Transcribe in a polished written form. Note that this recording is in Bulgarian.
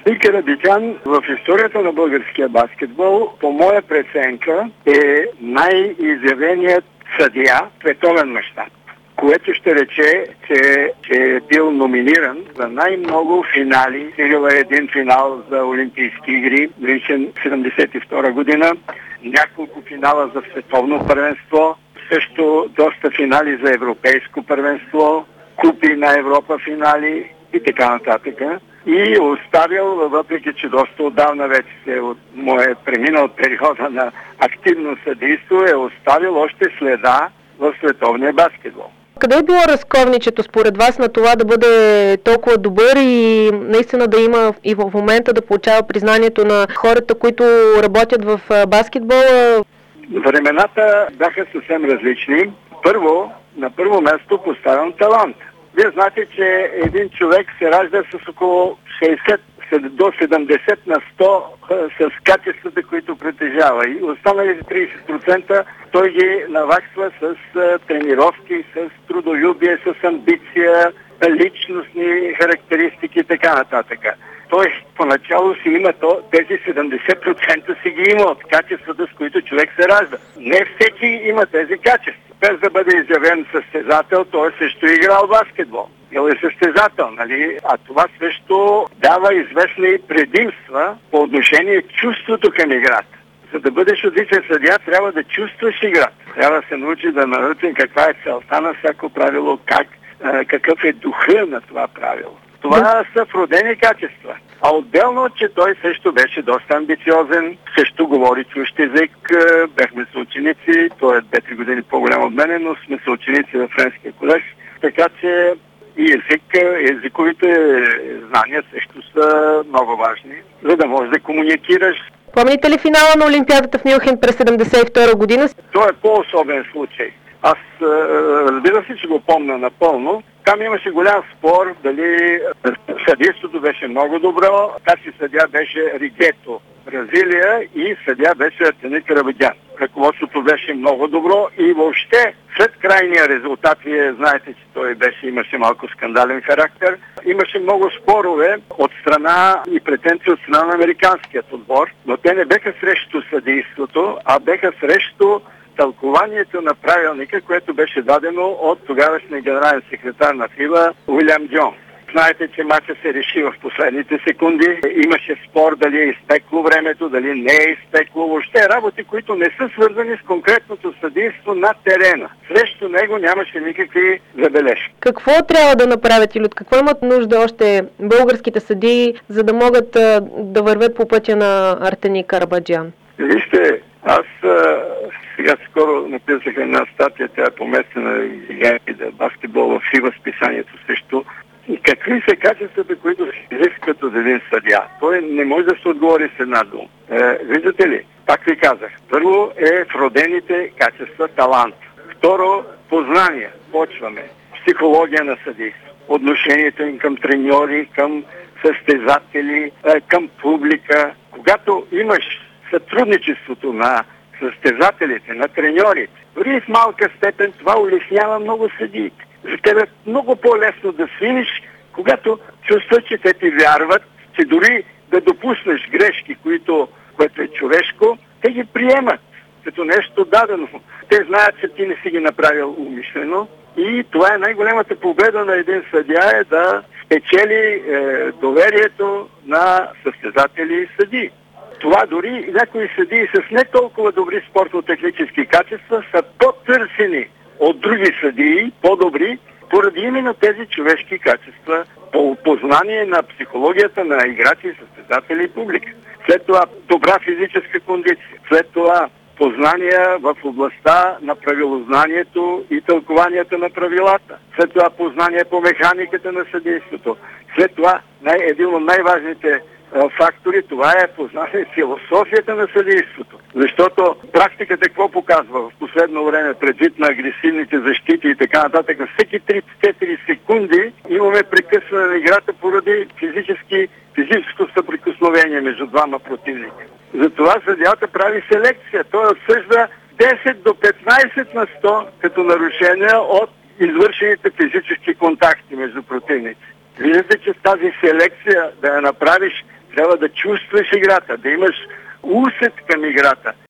И Карабикян в историята на българския баскетбол, по моя преценка, е най-изявеният съдия в световен мащаб, което ще рече, че е бил номиниран за най-много финали. Стигал е един финал за Олимпийски игри, Мюнхен 1972 година, няколко финала за световно първенство, също доста финали за европейско първенство, купи на Европа финали и така нататък. И оставил, въпреки че доста отдавна вече е преминал периода на активно съдейство, е оставил още следа в световния баскетбол. Къде е било разковничето според вас на това да бъде толкова добър и наистина да има и в момента да получава признанието на хората, които работят в баскетбола? Времената бяха съвсем различни. На първо място поставям талант. Вие знаете, че един човек се ражда с около 60 до 70 на 100 с качествата, които притежава. И останалите 30% той ги наваксва с тренировки, с трудолюбие, с амбиция, личностни характеристики и така нататък. Той поначало си има тези 70% си ги има от качествата, с които човек се ражда. Не всеки има тези качества. Без да бъде изявен състезател, той също играл баскетбол. Бил е състезател, нали? А това също дава известни предимства по отношение чувството към играта. За да бъдеш отличен съдия, трябва да чувстваш играта. Трябва да се научи да научим каква е целта на всяко правило, какъв е духа на това правило. Това са вродени качества. А отделно, че той също беше доста амбициозен, също говори чужд език, бяхме съученици, той е 2-3 години по-голям от мене, но сме съученици във Френския колеж, така че и езиковите знания също са много важни, за да можеш да комуникираш. Помните ли финала на Олимпиадата в Мюнхен през 1972 година? Това е по-особен случай. Аз разбира се, че го помня напълно. Там имаше голям спор дали съдийството беше много добро. Тази съдия беше Ригето, Бразилия, и съдия беше Артемий Карабикян. Ръководството беше много добро и въобще след крайния резултат, вие знаете, че имаше малко скандален характер, имаше много спорове от страна и претенции от страна на американският отбор, но те не беха срещу съдийството, а беха срещу тълкованието на правилника, което беше дадено от тогавашния генерален секретар на ФИБА Уилям Джонс. Знаете, че матчът се реши в последните секунди. Имаше спор дали е изтекло времето, дали не е изтекло. Въобще работи, които не са свързани с конкретното съдийство на терена. Срещу него нямаше никакви забележки. Какво трябва да направят или от какво имат нужда още българските съдии, за да могат да вървят по пътя на Артемий Карабикян? Вижте, аз сега скоро написах една статия, тя е поместена в баскетбол в ФИБА списанието също. И какви са качествата, които се изискват от един съдия? Той не може да се отговори с една дума. Виждате ли? Пак ви казах. Първо е вродените качества, талант. Второ, познание. Почваме. Психология на съдийство. Отношението им към треньори, към състезатели, към публика. Когато имаш сътрудничеството на състезателите, на треньорите, дори в малка степен това улеснява много съдиите. За тебе е много по-лесно да свиниш, когато чувстваш, че те ти вярват, че дори да допуснеш грешки, което е човешко, те ги приемат като нещо дадено. Те знаят, че ти не си ги направил умишлено и това е най-голямата победа на един съдия, е да спечели доверието на състезатели и съдии. Това дори някои съдии с не толкова добри спортно-технически качества са по-търсени от други съдии, по-добри, поради именно тези човешки качества, по познание на психологията на играчи, състезатели и публика. След това добра физическа кондиция, след това познания в областта на правилознанието и тълкованията на правилата, след това познание по механиката на съдейството, след това един от най-важните фактори, това е познание философията на съдийството. Защото практиката какво показва в последно време, предвид на агресивните защити и така нататък, всеки 3-4 секунди имаме прекъсване на играта поради физическо съприкосновение между двама противника. Затова съдията прави селекция. Той отсъжда 10 до 15 на 100 като нарушения от извършените физически контакти между противници. Виждате, че тази селекция да я направиш Трябва да чувстваш играта, да имаш усет към играта.